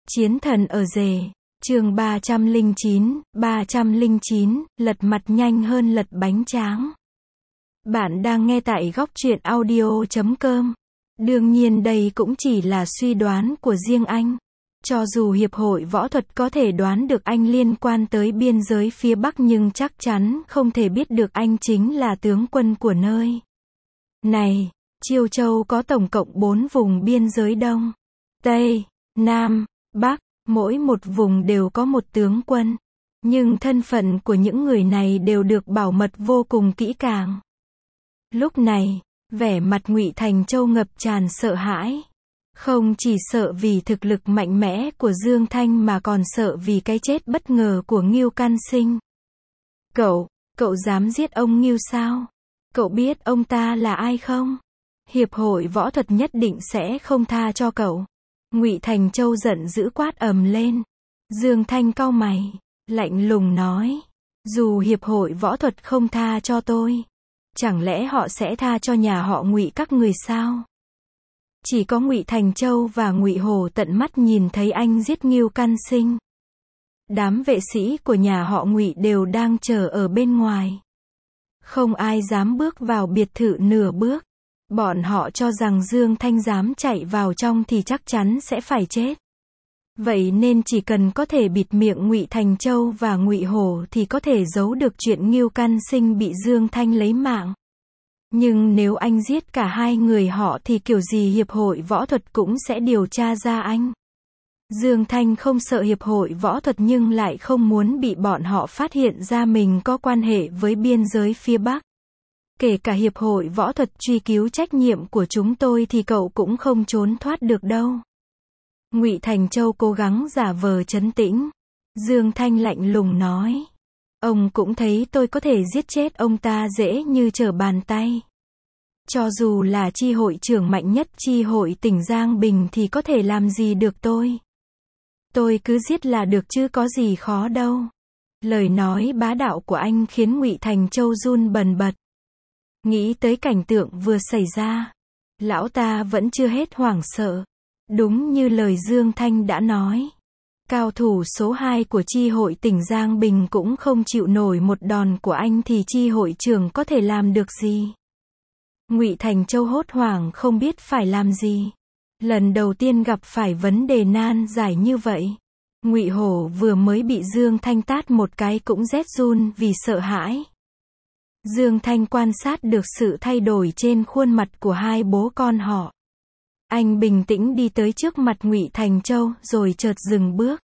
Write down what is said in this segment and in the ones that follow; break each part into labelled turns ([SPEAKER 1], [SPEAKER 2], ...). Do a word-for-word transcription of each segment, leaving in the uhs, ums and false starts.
[SPEAKER 1] Chiến thần ở rể, chương ba trăm lẻ chín, ba trăm lẻ chín, lật mặt nhanh hơn lật bánh tráng. Bạn đang nghe tại góc truyện audio chấm com. Đương nhiên đây cũng chỉ là suy đoán của riêng anh. Cho dù Hiệp hội Võ thuật có thể đoán được anh liên quan tới biên giới phía Bắc nhưng chắc chắn không thể biết được anh chính là tướng quân của nơi này. Chiêu Châu có tổng cộng bốn vùng biên giới Đông, Tây, Nam, Bắc, mỗi một vùng đều có một tướng quân. Nhưng thân phận của những người này đều được bảo mật vô cùng kỹ càng. Lúc này, vẻ mặt Ngụy Thành Châu ngập tràn sợ hãi. Không chỉ sợ vì thực lực mạnh mẽ của Dương Thanh mà còn sợ vì cái chết bất ngờ của Ngưu Can Sinh. Cậu, cậu dám giết ông Ngưu sao? Cậu biết ông ta là ai không? Hiệp hội Võ thuật nhất định sẽ không tha cho cậu. Ngụy Thành Châu giận dữ quát ầm lên. Dương Thanh cau mày, lạnh lùng nói, dù Hiệp hội Võ thuật không tha cho tôi, chẳng lẽ họ sẽ tha cho nhà họ Ngụy các người sao? Chỉ có Ngụy Thành Châu và Ngụy Hổ tận mắt nhìn thấy anh giết Ngưu Can Sinh. Đám vệ sĩ của nhà họ Ngụy đều đang chờ ở bên ngoài. Không ai dám bước vào biệt thự nửa bước. Bọn họ cho rằng Dương Thanh dám chạy vào trong thì chắc chắn sẽ phải chết. Vậy nên chỉ cần có thể bịt miệng Ngụy Thành Châu và Ngụy Hổ thì có thể giấu được chuyện Ngưu Can Sinh bị Dương Thanh lấy mạng. Nhưng nếu anh giết cả hai người họ thì kiểu gì Hiệp hội Võ thuật cũng sẽ điều tra ra anh. Dương Thanh không sợ Hiệp hội Võ thuật nhưng lại không muốn bị bọn họ phát hiện ra mình có quan hệ với biên giới phía Bắc. Kể cả Hiệp hội Võ thuật truy cứu trách nhiệm của chúng tôi thì cậu cũng không trốn thoát được đâu. Ngụy Thành Châu cố gắng giả vờ trấn tĩnh. Dương Thanh lạnh lùng nói. Ông cũng thấy tôi có thể giết chết ông ta dễ như trở bàn tay. Cho dù là chi hội trưởng mạnh nhất chi hội tỉnh Giang Bình thì có thể làm gì được tôi. Tôi cứ giết là được chứ có gì khó đâu. Lời nói bá đạo của anh khiến Ngụy Thành Châu run bần bật. Nghĩ tới cảnh tượng vừa xảy ra, lão ta vẫn chưa hết hoảng sợ. Đúng như lời Dương Thanh đã nói, cao thủ số hai của chi hội tỉnh Giang Bình cũng không chịu nổi một đòn của anh thì chi hội trưởng có thể làm được gì. Ngụy Thành Châu hốt hoảng không biết phải làm gì. Lần đầu tiên gặp phải vấn đề nan giải như vậy. Ngụy Hổ vừa mới bị Dương Thanh tát một cái cũng rét run vì sợ hãi. Dương Thanh quan sát được sự thay đổi trên khuôn mặt của hai bố con họ. Anh bình tĩnh đi tới trước mặt Ngụy Thành Châu rồi chợt dừng bước.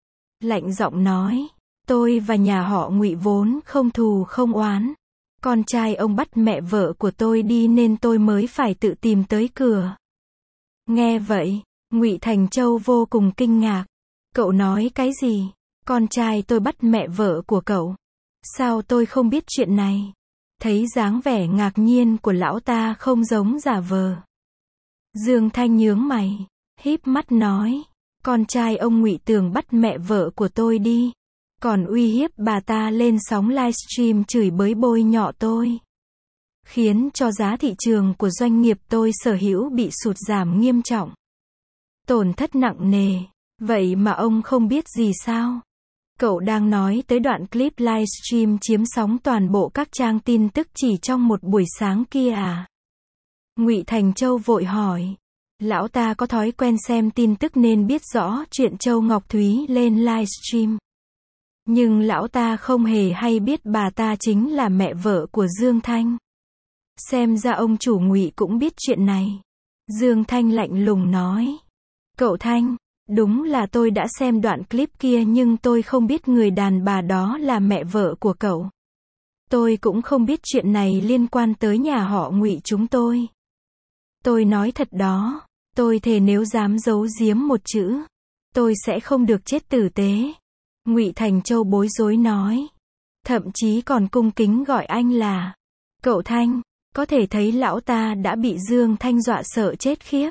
[SPEAKER 1] Lạnh giọng nói, tôi và nhà họ Ngụy vốn không thù không oán. Con trai ông bắt mẹ vợ của tôi đi nên tôi mới phải tự tìm tới cửa. Nghe vậy, Ngụy Thành Châu vô cùng kinh ngạc. Cậu nói cái gì? Con trai tôi bắt mẹ vợ của cậu? Sao tôi không biết chuyện này? Thấy dáng vẻ ngạc nhiên của lão ta không giống giả vờ. Dương Thanh nhướng mày, híp mắt nói, con trai ông Ngụy Tường bắt mẹ vợ của tôi đi, còn uy hiếp bà ta lên sóng livestream chửi bới bôi nhọ tôi, khiến cho giá thị trường của doanh nghiệp tôi sở hữu bị sụt giảm nghiêm trọng, tổn thất nặng nề. Vậy mà ông không biết gì sao? Cậu đang nói tới đoạn clip livestream chiếm sóng toàn bộ các trang tin tức chỉ trong một buổi sáng kia à? Ngụy Thành Châu vội hỏi. Lão ta có thói quen xem tin tức nên biết rõ chuyện Châu Ngọc Thúy lên livestream. Nhưng lão ta không hề hay biết bà ta chính là mẹ vợ của Dương Thanh. Xem ra ông chủ Ngụy cũng biết chuyện này. Dương Thanh lạnh lùng nói. Cậu Thanh, đúng là tôi đã xem đoạn clip kia nhưng tôi không biết người đàn bà đó là mẹ vợ của cậu. Tôi cũng không biết chuyện này liên quan tới nhà họ Ngụy chúng tôi. Tôi nói thật đó, tôi thề nếu dám giấu giếm một chữ, tôi sẽ không được chết tử tế. Ngụy Thành Châu bối rối nói. Thậm chí còn cung kính gọi anh là cậu Thanh, có thể thấy lão ta đã bị Dương Thanh dọa sợ chết khiếp.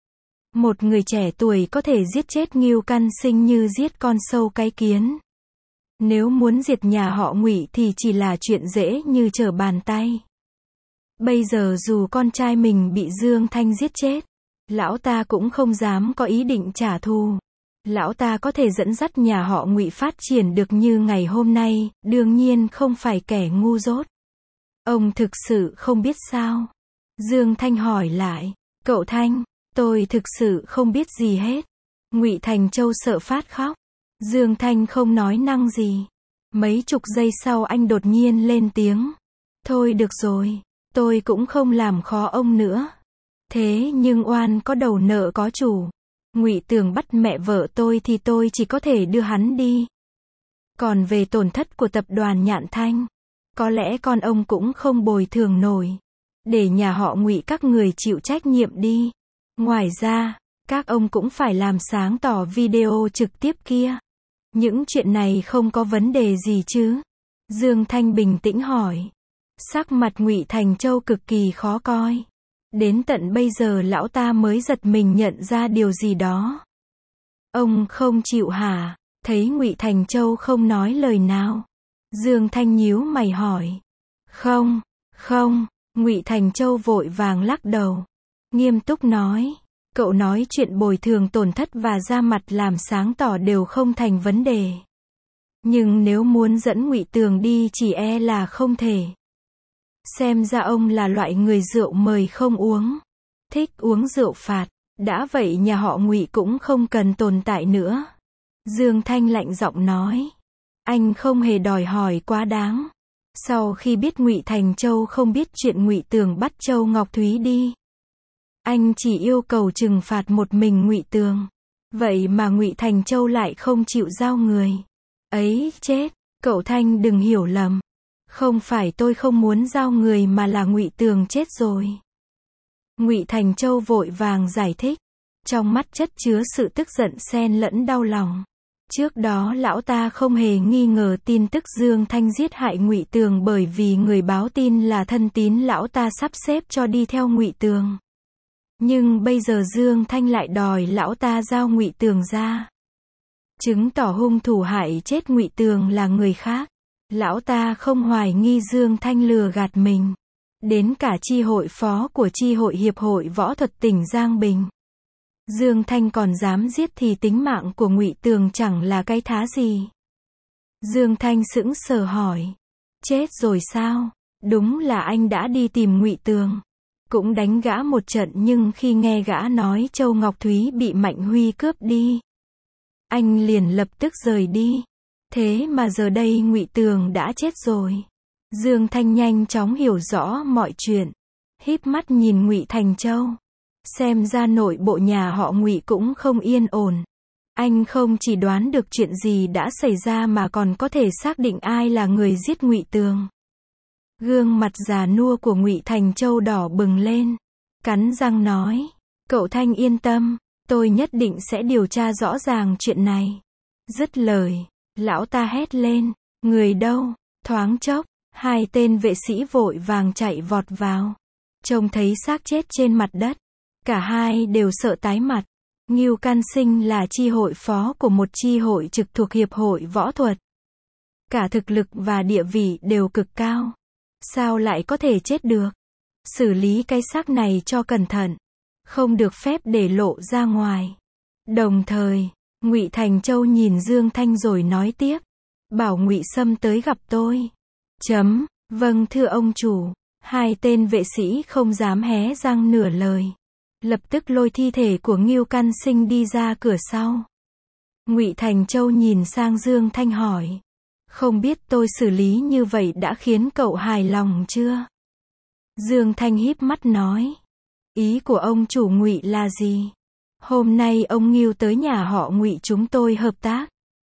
[SPEAKER 1] Một người trẻ tuổi có thể giết chết Ngưu Can Sinh như giết con sâu cái kiến. Nếu muốn diệt nhà họ Ngụy thì chỉ là chuyện dễ như trở bàn tay. Bây giờ dù con trai mình bị Dương Thanh giết chết, lão ta cũng không dám có ý định trả thù. Lão ta có thể dẫn dắt nhà họ Ngụy phát triển được như ngày hôm nay, đương nhiên không phải kẻ ngu dốt. Ông thực sự không biết sao? Dương Thanh hỏi lại. Cậu Thanh, tôi thực sự không biết gì hết. Ngụy Thành Châu sợ phát khóc. Dương Thanh không nói năng gì. Mấy chục giây sau anh đột nhiên lên tiếng. Thôi được rồi, tôi cũng không làm khó ông nữa. Thế nhưng oan có đầu nợ có chủ. Ngụy Tường bắt mẹ vợ tôi thì tôi chỉ có thể đưa hắn đi. Còn về tổn thất của tập đoàn Nhạn Thanh, có lẽ con ông cũng không bồi thường nổi. Để nhà họ Ngụy các người chịu trách nhiệm đi. Ngoài ra, các ông cũng phải làm sáng tỏ video trực tiếp kia. Những chuyện này không có vấn đề gì chứ? Dương Thanh bình tĩnh hỏi. Sắc mặt Ngụy Thành Châu cực kỳ khó coi. Đến tận bây giờ lão ta mới giật mình nhận ra điều gì đó. Ông không chịu hả? Thấy Ngụy Thành Châu không nói lời nào. Dương Thanh nhíu mày hỏi. Không, không, Ngụy Thành Châu vội vàng lắc đầu. Nghiêm túc nói. Cậu nói chuyện bồi thường tổn thất và ra mặt làm sáng tỏ đều không thành vấn đề. Nhưng nếu muốn dẫn Ngụy Tường đi chỉ e là không thể. Xem ra ông là loại người rượu mời không uống. Thích uống rượu phạt. Đã vậy nhà họ Ngụy cũng không cần tồn tại nữa. Dương Thanh lạnh giọng nói. Anh không hề đòi hỏi quá đáng. Sau khi biết Ngụy Thành Châu không biết chuyện Ngụy Tường bắt Châu Ngọc Thúy đi. Anh chỉ yêu cầu trừng phạt một mình Ngụy Tường. Vậy mà Ngụy Thành Châu lại không chịu giao người. Ấy chết, cậu Thanh đừng hiểu lầm. Không phải tôi không muốn giao người mà là Ngụy Tường chết rồi. Ngụy Thành Châu vội vàng giải thích. Trong mắt chất chứa sự tức giận xen lẫn đau lòng. Trước đó lão ta không hề nghi ngờ tin tức Dương Thanh giết hại Ngụy Tường bởi vì người báo tin là thân tín lão ta sắp xếp cho đi theo Ngụy Tường. Nhưng bây giờ Dương Thanh lại đòi lão ta giao Ngụy Tường ra. Chứng tỏ hung thủ hại chết Ngụy Tường là người khác. Lão ta không hoài nghi Dương Thanh lừa gạt mình. Đến cả chi hội phó của chi hội Hiệp hội Võ thuật tỉnh Giang Bình. Dương Thanh còn dám giết thì tính mạng của Ngụy Tường chẳng là cái thá gì. Dương Thanh sững sờ hỏi. Chết rồi sao? Đúng là anh đã đi tìm Ngụy Tường. Cũng đánh gã một trận nhưng khi nghe gã nói Châu Ngọc Thúy bị Mạnh Huy cướp đi. Anh liền lập tức rời đi. Thế mà giờ đây Ngụy Tường đã chết rồi. Dương Thanh nhanh chóng hiểu rõ mọi chuyện. Híp mắt nhìn Ngụy Thành Châu. Xem ra nội bộ nhà họ Ngụy cũng không yên ổn. Anh không chỉ đoán được chuyện gì đã xảy ra mà còn có thể xác định ai là người giết Ngụy Tường. Gương mặt già nua của Ngụy Thành Châu đỏ bừng lên. Cắn răng nói. Cậu Thanh yên tâm. Tôi nhất định sẽ điều tra rõ ràng chuyện này. Dứt lời. Lão ta hét lên. Người đâu? Thoáng chốc. Hai tên vệ sĩ vội vàng chạy vọt vào. Trông thấy xác chết trên mặt đất. Cả hai đều sợ tái mặt. Ngưu Can Sinh là chi hội phó của một chi hội trực thuộc Hiệp hội Võ thuật. Cả thực lực và địa vị đều cực cao. Sao lại có thể chết được? Xử lý cái xác này cho cẩn thận. Không được phép để lộ ra ngoài. Đồng thời, Ngụy Thành Châu nhìn Dương Thanh rồi nói tiếp. Bảo Ngụy Sâm tới gặp tôi. Chấm, vâng thưa ông chủ. Hai tên vệ sĩ không dám hé răng nửa lời. Lập tức lôi thi thể của Ngưu Can Sinh đi ra cửa sau. Ngụy Thành Châu nhìn sang Dương Thanh hỏi. Không biết tôi xử lý như vậy đã khiến cậu hài lòng chưa? Dương Thanh híp mắt nói. Ý của ông chủ Ngụy là gì? Hôm nay ông Ngưu tới nhà họ Ngụy chúng tôi hợp tác.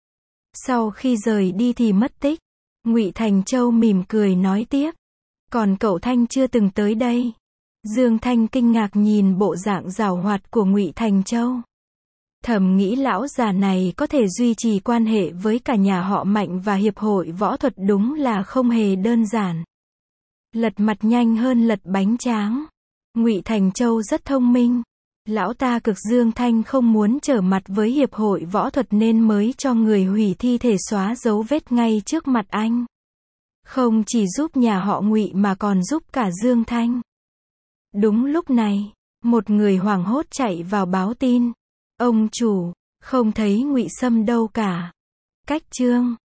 [SPEAKER 1] Sau khi rời đi thì mất tích. Ngụy Thành Châu mỉm cười nói tiếp. Còn cậu Thanh chưa từng tới đây. Dương Thanh kinh ngạc nhìn bộ dạng giàu hoạt của Ngụy Thành Châu. Thầm nghĩ lão già này có thể duy trì quan hệ với cả nhà họ Mạnh và Hiệp hội Võ thuật đúng là không hề đơn giản. Lật mặt nhanh hơn lật bánh tráng. Ngụy Thành Châu rất thông minh. Lão ta cực Dương Thanh không muốn trở mặt với Hiệp hội Võ thuật nên mới cho người hủy thi thể xóa dấu vết ngay trước mặt anh. Không chỉ giúp nhà họ Ngụy mà còn giúp cả Dương Thanh. Đúng lúc này, một người hoảng hốt chạy vào báo tin. Ông chủ, Không thấy Ngụy Sâm đâu cả. Cách chương